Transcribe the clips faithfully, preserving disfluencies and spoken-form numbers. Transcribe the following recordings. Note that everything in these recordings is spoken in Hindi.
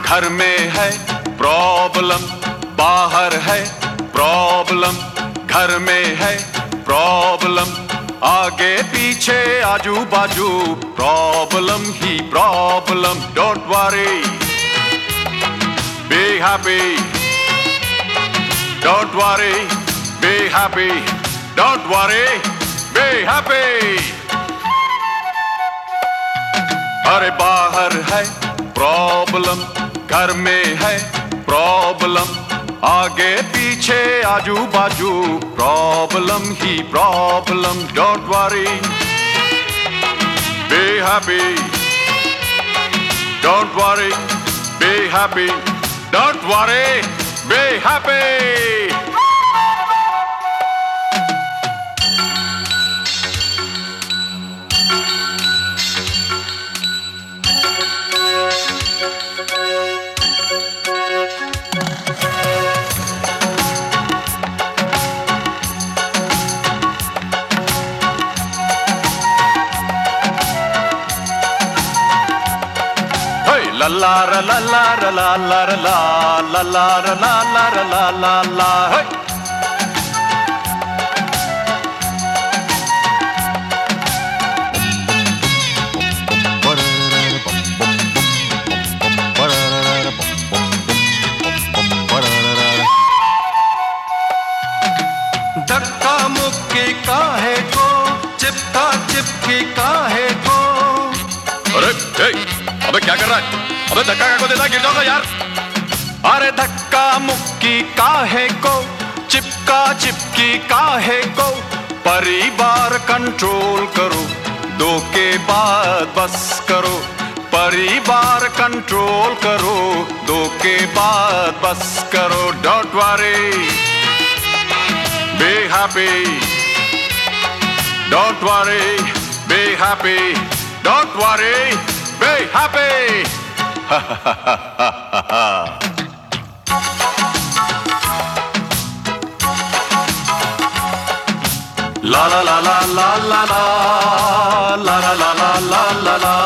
घर में है प्रॉब्लम, बाहर है प्रॉब्लम, घर में है प्रॉब्लम, आगे पीछे आजू बाजू प्रॉब्लम ही problem. Don't worry, be happy, don't worry, be happy, don't worry, be happy. अरे बाहर है प्रॉब्लम, घर में है प्रॉब्लम, आगे पीछे आजू बाजू प्रॉब्लम ही problem. Don't worry, be happy, don't worry, be happy, don't worry, be happy. La la la la la la la la la la la la la la la la hey. धक्का मुक्की काहे को, चिपका चिपकी काहे को। अरे अबे क्या कर रहा है? अबे धक्का को देता, गिर जाओगा यार। अरे धक्का मुक्की काहे को, चिपका चिपकी काहे को, परिवार कंट्रोल करो, दो के बाद बस करो, परिवार कंट्रोल करो, दो के बाद बस करो। Don't worry, be happy, don't worry, be happy, don't worry, be happy. Ha ha ha ha ha ha. La la la la la la la la la la la la la la.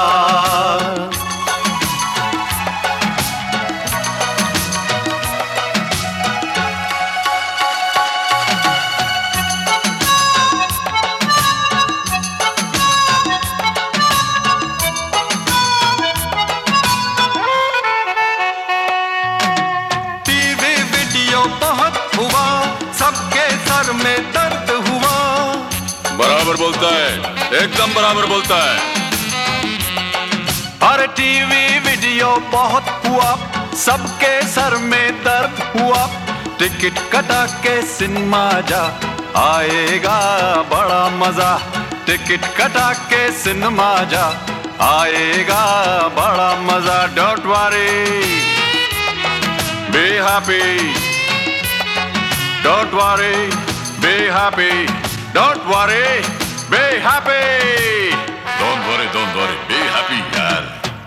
बहुत हुआ, सबके सर में दर्द हुआ। बराबर बोलता है, एकदम बराबर बोलता है। अरे टीवी वीडियो बहुत हुआ, सबके सर में दर्द हुआ, टिकट कटा के सिनेमा जा, आएगा बड़ा मजा, टिकट कटा के सिनेमा जा, आएगा बड़ा मजा। Don't worry, be happy, don't worry, be happy, don't worry, be happy, don't worry, don't worry, be happy यार।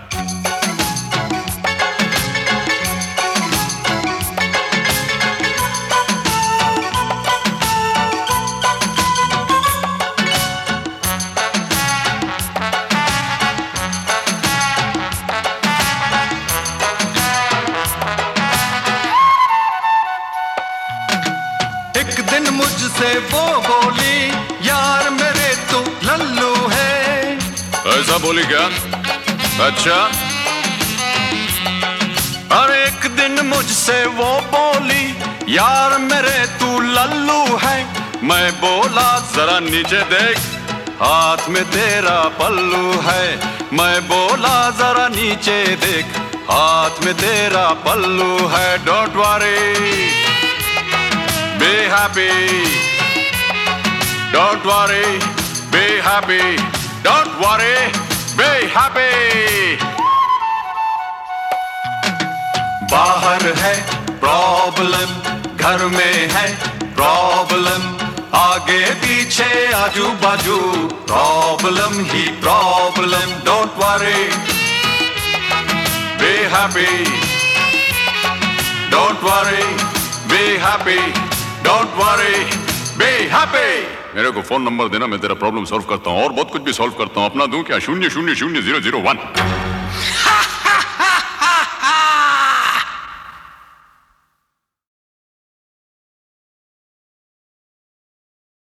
एक दिन मुझसे वो बोली, यार मेरे तू लल्लू है। ऐसा बोली क्या? अच्छा। अरे एक दिन मुझसे वो बोली, यार मेरे तू लल्लू है। मैं बोला जरा नीचे देख, हाथ में तेरा पल्लू है। मैं बोला जरा नीचे देख, हाथ में तेरा पल्लू है। Don't worry, be happy, don't worry, be happy, don't worry, be happy। बाहर है प्रॉब्लम, घर में है प्रॉब्लम, आगे पीछे आजू बाजू प्रॉब्लम ही problem. Don't worry, be happy, don't worry, be happy, don't worry, be happy. मेरे को फोन नंबर देना, मैं तेरा प्रॉब्लम सॉल्व करता हूँ, और बहुत कुछ भी सॉल्व करता हूँ। अपना दूं क्या? शून्य शून्य शून्य जीरो जीरो वन।